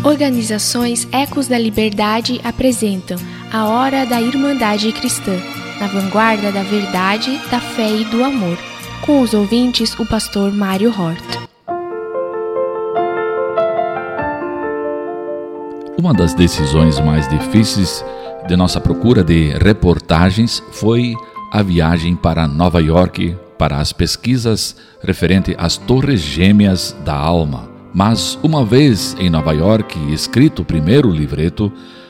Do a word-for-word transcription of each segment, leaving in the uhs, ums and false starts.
Organizações Ecos da Liberdade apresentam a Hora da Irmandade Cristã, na vanguarda da verdade, da fé e do amor. Com os ouvintes, o pastor Mário Hort. Uma das decisões mais difíceis de nossa procura de reportagens foi a viagem para Nova York para as pesquisas referente às Torres Gêmeas da Alma. Mas uma vez em Nova York, escrito o primeiro livreto,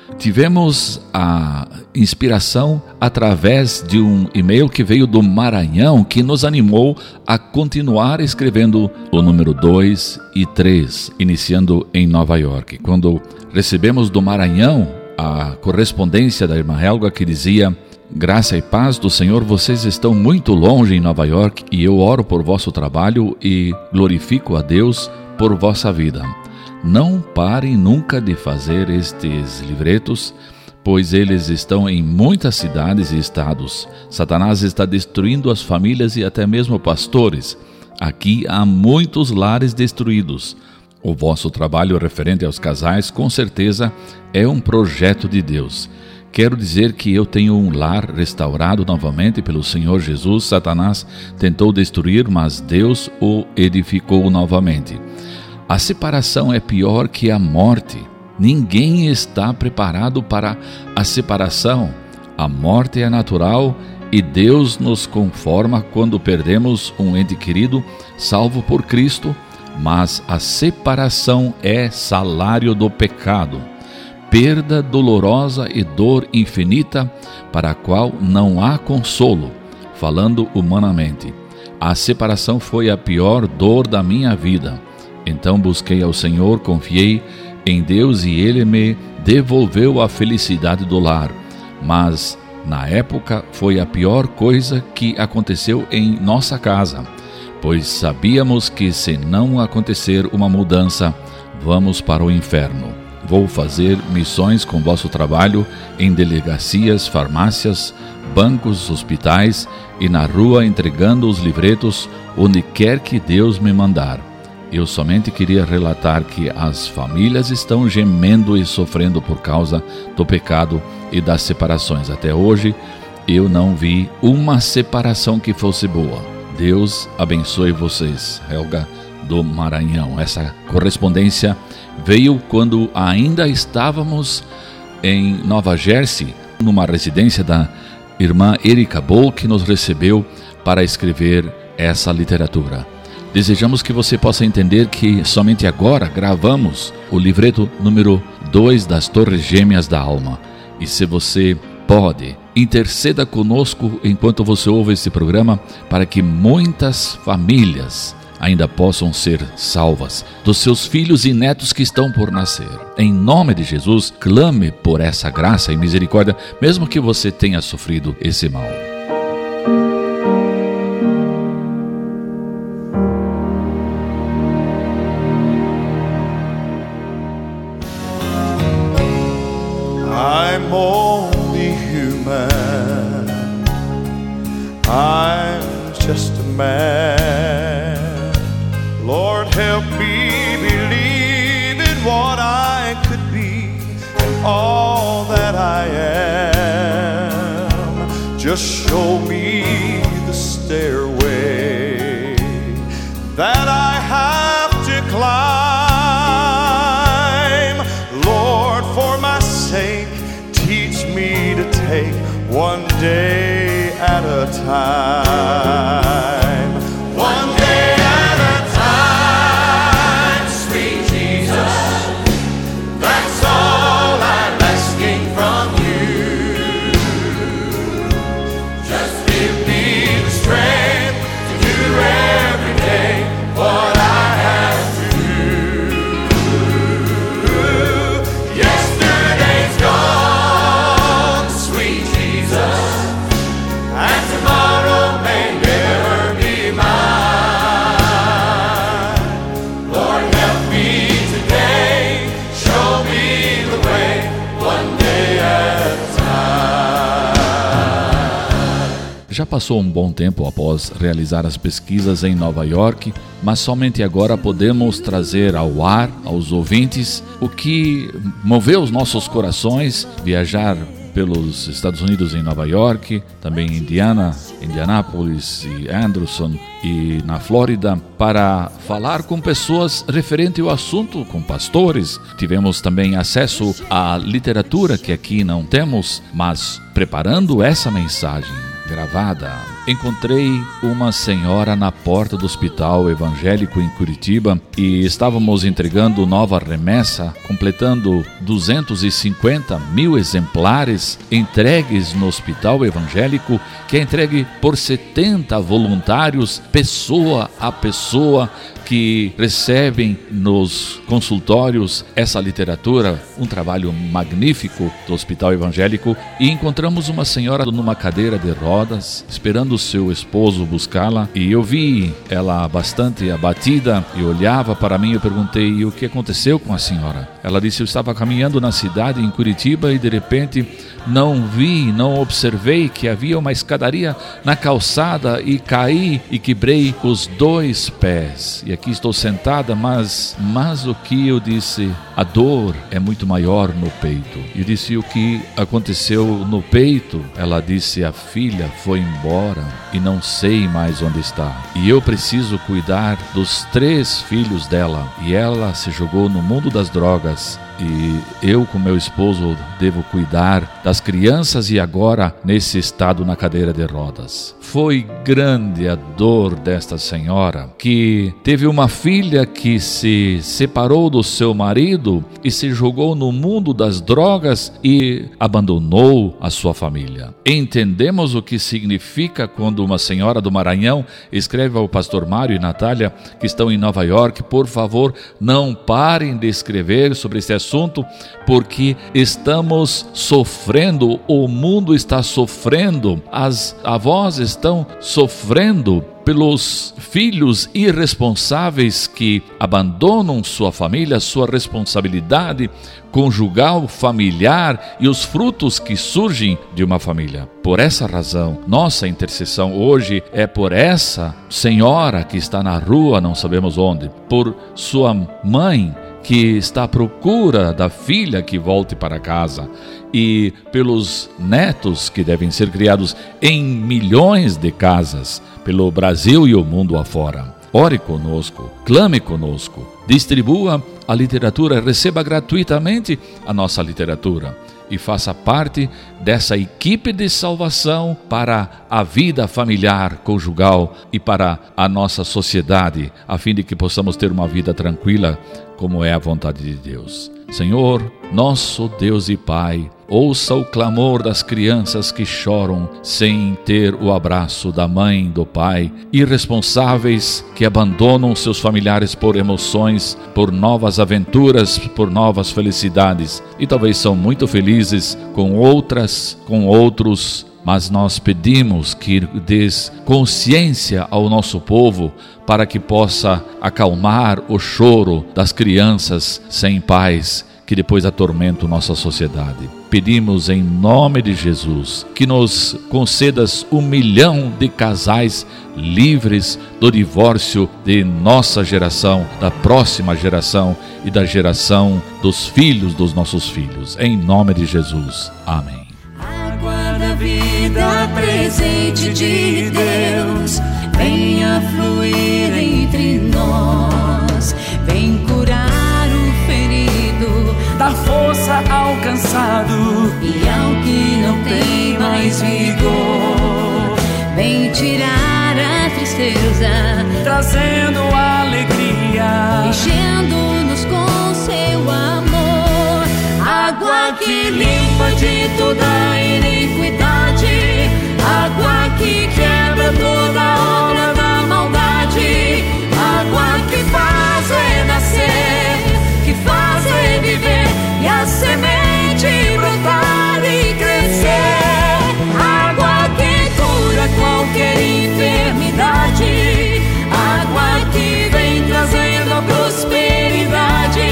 tivemos a inspiração através de um e-mail que veio do Maranhão, que nos animou a continuar escrevendo o número dois e três, iniciando em Nova York. Quando recebemos do Maranhão a correspondência da irmã Helga, que dizia: graça e paz do Senhor, vocês estão muito longe em Nova York e eu oro por vosso trabalho e glorifico a Deus por vossa vida. Não parem nunca de fazer estes livretos, pois eles estão em muitas cidades e estados. Satanás está destruindo as famílias e até mesmo pastores. Aqui há muitos lares destruídos. O vosso trabalho referente aos casais, com certeza, é um projeto de Deus. Quero dizer que eu tenho um lar restaurado novamente pelo Senhor Jesus. Satanás tentou destruir, mas Deus o edificou novamente. A separação é pior que a morte. Ninguém está preparado para a separação. A morte é natural e Deus nos conforma quando perdemos um ente querido salvo por Cristo, mas a separação é salário do pecado. Perda dolorosa e dor infinita para a qual não há consolo, falando humanamente. A separação foi a pior dor da minha vida. Então busquei ao Senhor, confiei em Deus e Ele me devolveu a felicidade do lar. Mas, na época, foi a pior coisa que aconteceu em nossa casa, pois sabíamos que se não acontecer uma mudança, vamos para o inferno. Vou fazer missões com vosso trabalho em delegacias, farmácias, bancos, hospitais e na rua entregando os livretos onde quer que Deus me mandar. Eu somente queria relatar que as famílias estão gemendo e sofrendo por causa do pecado e das separações. Até hoje, eu não vi uma separação que fosse boa. Deus abençoe vocês, Helga do Maranhão. Essa correspondência veio quando ainda estávamos em Nova Jersey, numa residência da irmã Erika Boll, que nos recebeu para escrever essa literatura. Desejamos que você possa entender que somente agora gravamos o livreto número dois das Torres Gêmeas da Alma. E se você pode, interceda conosco enquanto você ouve esse programa para que muitas famílias ainda possam ser salvas dos seus filhos e netos que estão por nascer. Em nome de Jesus, clame por essa graça e misericórdia, mesmo que você tenha sofrido esse mal. I'm only human, I'm just a man. Lord, help me believe in what I could be and all that I am. Just show me the stairway that I have to climb. Lord, for my sake, teach me to take one day at a time. One day at a time, sweet Jesus. That's all I'm asking from you. Just give me the strength to do every day what I have to do. Yesterday's gone, sweet Jesus, and tomorrow may never passou um bom tempo após realizar as pesquisas em Nova York, mas somente agora podemos trazer ao ar, aos ouvintes, o que moveu os nossos corações, viajar pelos Estados Unidos em Nova York, também em Indiana, Indianápolis e Anderson e na Flórida, para falar com pessoas referente ao assunto, com pastores. Tivemos também acesso à literatura que aqui não temos, mas preparando essa mensagem gravada, encontrei uma senhora na porta do Hospital Evangélico em Curitiba e estávamos entregando nova remessa, completando duzentos e cinquenta mil exemplares entregues no Hospital Evangélico, que é entregue por setenta voluntários, pessoa a pessoa, que recebem nos consultórios essa literatura, um trabalho magnífico do Hospital Evangélico. E encontramos uma senhora numa cadeira de rodas, esperando o seu esposo buscá-la, e eu vi ela bastante abatida e olhava para mim. Eu perguntei: o que aconteceu com a senhora? Ela disse: eu estava caminhando na cidade, em Curitiba, e de repente não vi, não observei que havia uma escadaria na calçada e caí e quebrei os dois pés. E aqui estou sentada, mas, mas o que eu disse? A dor é muito maior no peito. Eu disse: o que aconteceu no peito? Ela disse: a filha foi embora e não sei mais onde está. E eu preciso cuidar dos três filhos dela. E ela se jogou no mundo das drogas. E eu, com meu esposo, devo cuidar das crianças e agora nesse estado na cadeira de rodas. Foi grande a dor desta senhora, que teve uma filha que se separou do seu marido e se jogou no mundo das drogas e abandonou a sua família. Entendemos o que significa quando uma senhora do Maranhão escreve ao pastor Mário e Natália, que estão em Nova York: por favor, não parem de escrever sobre esse assunto, porque estamos sofrendo, o mundo está sofrendo, as avós estão sofrendo pelos filhos irresponsáveis que abandonam sua família, sua responsabilidade conjugal, familiar e os frutos que surgem de uma família. Por essa razão, nossa intercessão hoje é por essa senhora que está na rua, não sabemos onde, por sua mãe que está à procura da filha que volte para casa, e pelos netos que devem ser criados em milhões de casas pelo Brasil e o mundo afora. Ore conosco, clame conosco, distribua a literatura, receba gratuitamente a nossa literatura e faça parte dessa equipe de salvação para a vida familiar, conjugal e para a nossa sociedade, a fim de que possamos ter uma vida tranquila, como é a vontade de Deus. Senhor, nosso Deus e Pai, ouça o clamor das crianças que choram sem ter o abraço da mãe, do pai, irresponsáveis que abandonam seus familiares por emoções, por novas aventuras, por novas felicidades, e talvez são muito felizes com outras, com outros, mas nós pedimos que dês consciência ao nosso povo para que possa acalmar o choro das crianças sem pais que depois atormentam nossa sociedade. Pedimos em nome de Jesus que nos concedas um milhão de casais livres do divórcio de nossa geração, da próxima geração e da geração dos filhos dos nossos filhos. Em nome de Jesus. Amém. Da vida presente de Deus, venha fluir entre nós, vem curar o ferido, dar força ao cansado e ao que não tem mais vigor, vem tirar a tristeza, trazendo alegria, enchendo-nos com seu amor, água que limpa de toda iniquidade, água que quebra toda obra da maldade, água que faz renascer, que faz reviver e a semente brotar e crescer, água que cura qualquer enfermidade, água que vem trazendo a prosperidade,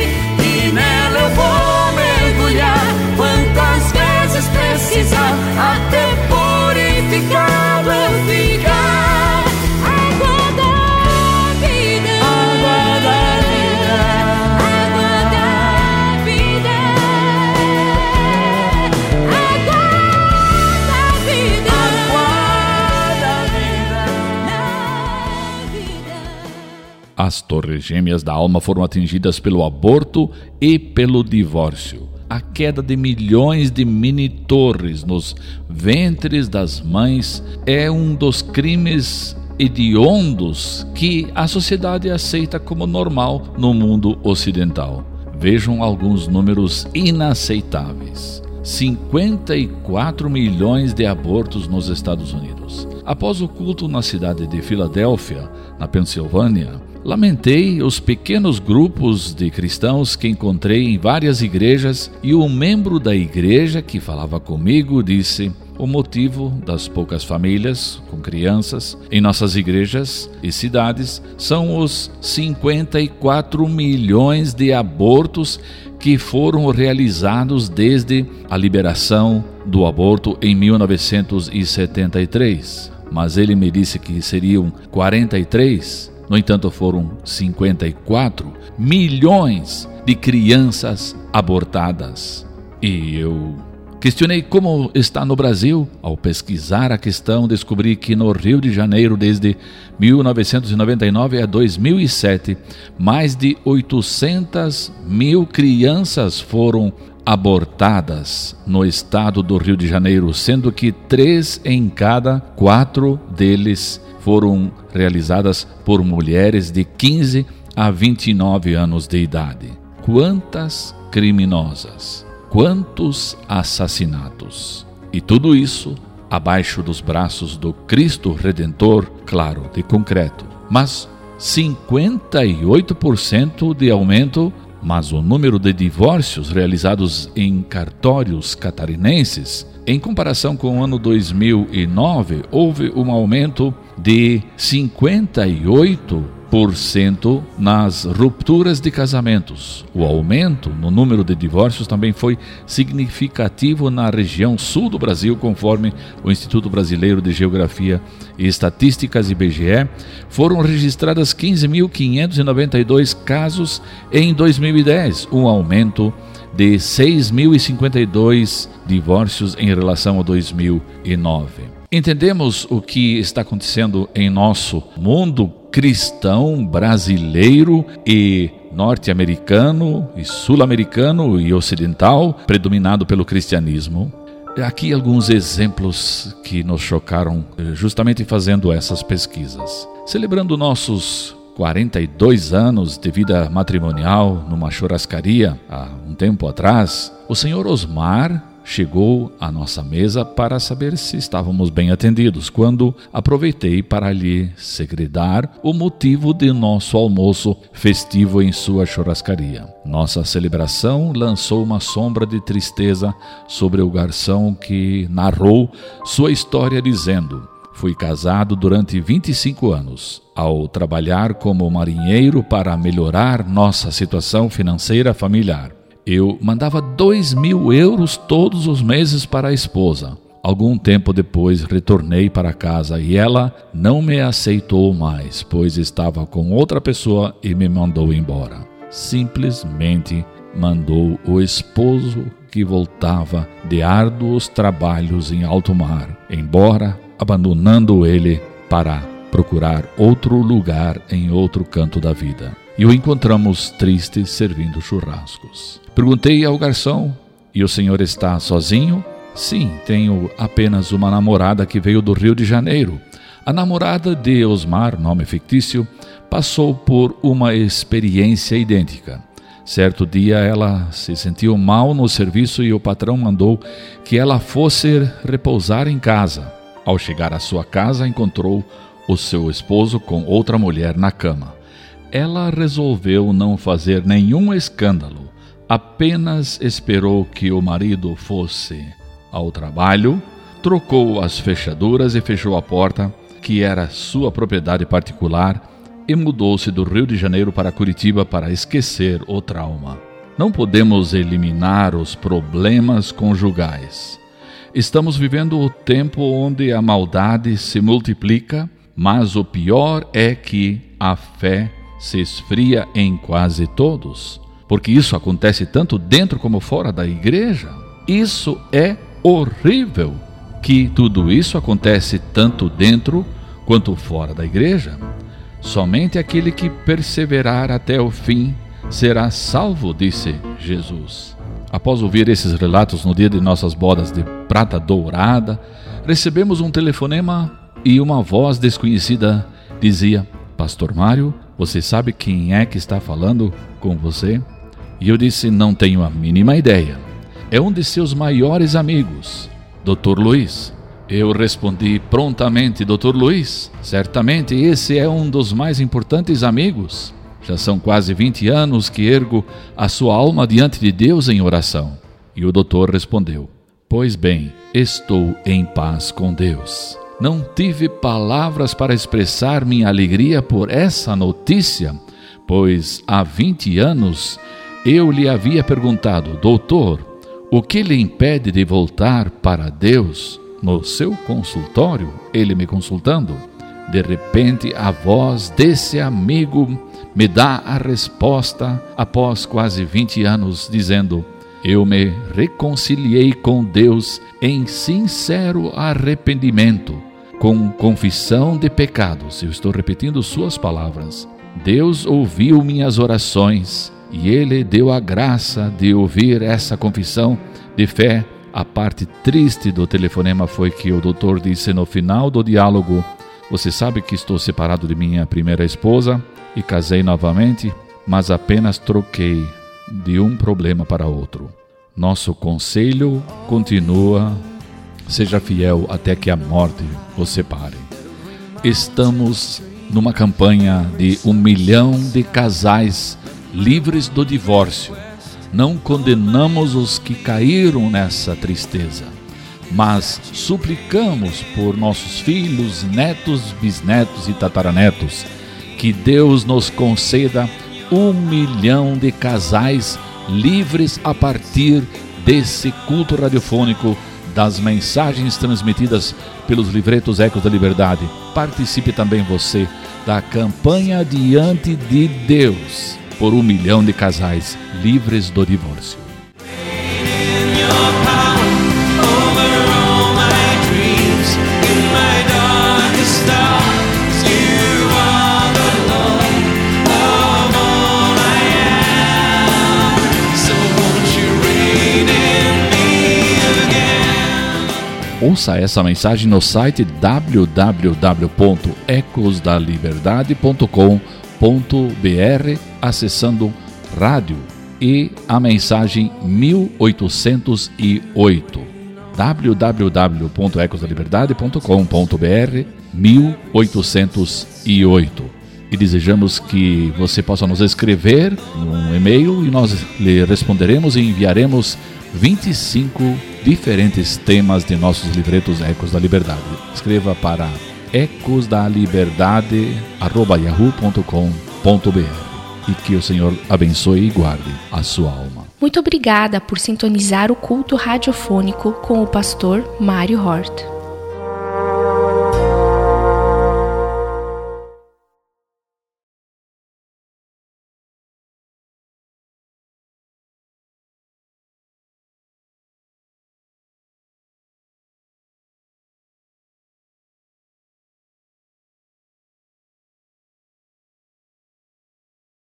e nela eu vou mergulhar quantas vezes precisar, até purificado As torres gêmeas da alma foram atingidas pelo aborto e pelo divórcio. A queda de milhões de mini-torres nos ventres das mães é um dos crimes hediondos que a sociedade aceita como normal no mundo ocidental. Vejam alguns números inaceitáveis. cinquenta e quatro milhões de abortos nos Estados Unidos. Após o culto na cidade de Filadélfia, na Pensilvânia, lamentei os pequenos grupos de cristãos que encontrei em várias igrejas e um membro da igreja que falava comigo disse: o motivo das poucas famílias com crianças em nossas igrejas e cidades são os cinquenta e quatro milhões de abortos que foram realizados desde a liberação do aborto em mil novecentos e setenta e três. Mas ele me disse que seriam quarenta e três. No entanto, foram cinquenta e quatro milhões de crianças abortadas. E eu questionei como está no Brasil. Ao pesquisar a questão, descobri que no Rio de Janeiro, desde mil novecentos e noventa e nove a dois mil e sete, mais de oitocentas mil crianças foram abortadas no estado do Rio de Janeiro, sendo que três em cada quatro deles foram realizadas por mulheres de quinze a vinte e nove anos de idade. Quantas criminosas! Quantos assassinatos! E tudo isso abaixo dos braços do Cristo Redentor, claro, de concreto. Mas cinquenta e oito por cento de aumento, mas o número de divórcios realizados em cartórios catarinenses, em comparação com o ano dois mil e nove, houve um aumento de cinquenta e oito por cento nas rupturas de casamentos. O aumento no número de divórcios também foi significativo na região sul do Brasil, conforme o Instituto Brasileiro de Geografia e Estatísticas, I B G E. Foram registradas quinze mil quinhentos e noventa e dois casos em dois mil e dez, um aumento de seis mil e cinquenta e dois divórcios em relação a dois mil e nove. Entendemos o que está acontecendo em nosso mundo cristão, brasileiro e norte-americano e sul-americano e ocidental, predominado pelo cristianismo. Aqui alguns exemplos que nos chocaram justamente fazendo essas pesquisas. Celebrando nossos quarenta e dois anos de vida matrimonial numa churrascaria há um tempo atrás, o senhor Osmar chegou à nossa mesa para saber se estávamos bem atendidos, quando aproveitei para lhe segredar o motivo de nosso almoço festivo em sua churrascaria. Nossa celebração lançou uma sombra de tristeza sobre o garçom, que narrou sua história dizendo: fui casado durante vinte e cinco anos. Ao trabalhar como marinheiro para melhorar nossa situação financeira familiar, eu mandava dois mil euros todos os meses para a esposa. Algum tempo depois retornei para casa e ela não me aceitou mais, pois estava com outra pessoa e me mandou embora. Simplesmente mandou o esposo, que voltava de árduos trabalhos em alto mar, embora, abandonando ele para procurar outro lugar em outro canto da vida. E o encontramos triste servindo churrascos. Perguntei ao garçom: e o senhor está sozinho? Sim, tenho apenas uma namorada que veio do Rio de Janeiro. A namorada de Osmar, nome fictício, passou por uma experiência idêntica. Certo dia ela se sentiu mal no serviço e o patrão mandou que ela fosse repousar em casa. Ao chegar à sua casa, encontrou o seu esposo com outra mulher na cama. Ela resolveu não fazer nenhum escândalo, apenas esperou que o marido fosse ao trabalho, trocou as fechaduras e fechou a porta, que era sua propriedade particular, e mudou-se do Rio de Janeiro para Curitiba para esquecer o trauma. Não podemos eliminar os problemas conjugais. Estamos vivendo o tempo onde a maldade se multiplica, mas o pior é que a fé se esfria em quase todos, porque isso acontece tanto dentro como fora da igreja. Isso é horrível, que tudo isso acontece tanto dentro quanto fora da igreja. Somente aquele que perseverar até o fim será salvo, disse Jesus. Após ouvir esses relatos no dia de nossas bodas de prata dourada, recebemos um telefonema e uma voz desconhecida dizia: Pastor Mário, você sabe quem é que está falando com você? E eu disse: não tenho a mínima ideia. É um de seus maiores amigos, doutor Luiz. Eu respondi prontamente: doutor Luiz, certamente esse é um dos mais importantes amigos. Já são quase vinte anos que ergo a sua alma diante de Deus em oração. E o doutor respondeu: pois bem, estou em paz com Deus. Não tive palavras para expressar minha alegria por essa notícia, pois há vinte anos eu lhe havia perguntado: doutor, o que lhe impede de voltar para Deus? No seu consultório, ele me consultando, de repente a voz desse amigo me dá a resposta após quase vinte anos, dizendo: eu me reconciliei com Deus em sincero arrependimento, com confissão de pecados. Eu estou repetindo suas palavras. Deus ouviu minhas orações e Ele deu a graça de ouvir essa confissão de fé. A parte triste do telefonema foi que o doutor disse no final do diálogo: você sabe que estou separado de minha primeira esposa e casei novamente, mas apenas troquei de um problema para outro. Nosso conselho continua: seja fiel até que a morte os separe. Estamos numa campanha de um milhão de casais livres do divórcio. Não condenamos os que caíram nessa tristeza, mas suplicamos por nossos filhos, netos, bisnetos e tataranetos, que Deus nos conceda um milhão de casais livres a partir desse culto radiofônico, das mensagens transmitidas pelos livretos Ecos da Liberdade. Participe também você da campanha Diante de Deus, por um milhão de casais livres do divórcio. Ouça essa mensagem no site w w w ponto ecos da liberdade ponto com ponto b r, acessando rádio e a mensagem mil oitocentos e oito. w w w ponto ecos da liberdade ponto com ponto b r mil oitocentos e oito. E desejamos que você possa nos escrever um e-mail e nós lhe responderemos e enviaremos vinte e cinco diferentes temas de nossos livretos Ecos da Liberdade. Escreva para ecosdaliberdade arroba yahoo ponto com ponto b r e que o Senhor abençoe e guarde a sua alma. Muito obrigada por sintonizar o culto radiofônico com o pastor Mário Hort.